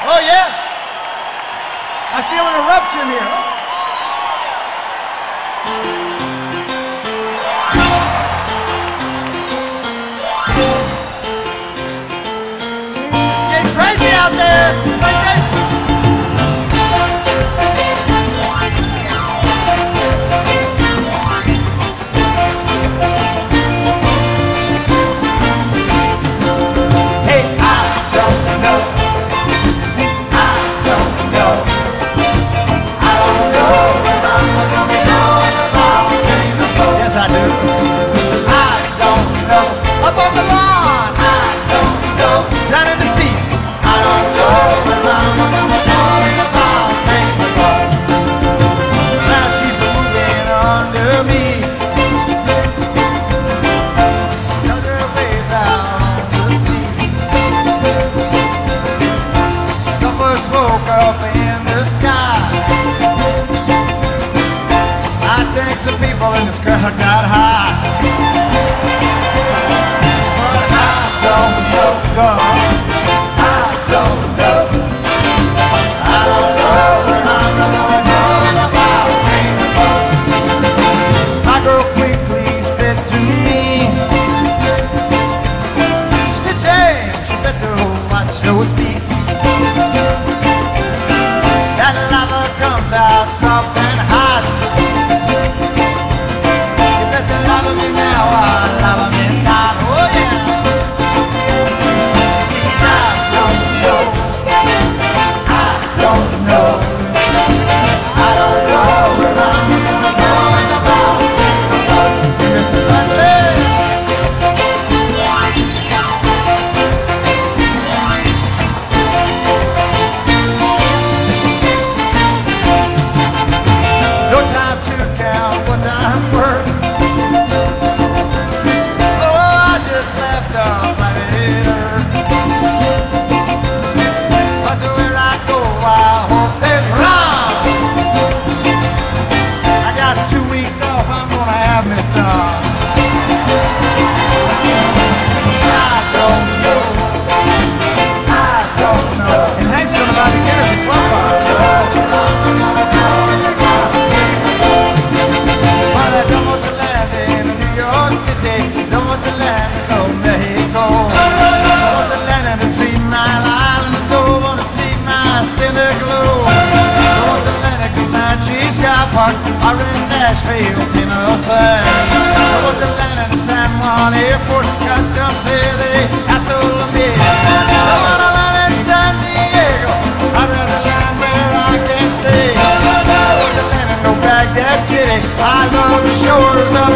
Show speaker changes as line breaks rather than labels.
Oh, yes. I feel an eruption here. It's getting crazy out there. It's like that. Smoke up in the sky. I think some people in this crowd got high. But I don't know, dog. I don't know. I don't know when I'm going about rainbow. My girl quickly said to me, she said, James, you better watch those beats. That lava comes out soft and hot. You better love me now or love me not. Oh yeah. See, I don't know. I don't know. I don't know where I'm going about. Mr. Buckley. No time to count what I'm worth. Oh, I just left off planet Earth. But where I go, I hope there's wrong. I got 2 weeks off, I'm gonna have me some. I don't know. I don't know. And Hank's gonna buy the Energy Club bar. But I don't want to land in New York City. Don't want to land in Old Mexico. Don't want to land in a 3 Mile Island. Don't want to see my skin glow. Don't want to land in Comanche Sky Park or in Nashville, Tennessee. Don't want to land in San Juan Airport. Customs there, they hassle me. Don't want to land in San Diego. I'd rather land where I can see. Don't want to land in no Baghdad City. I love the shores of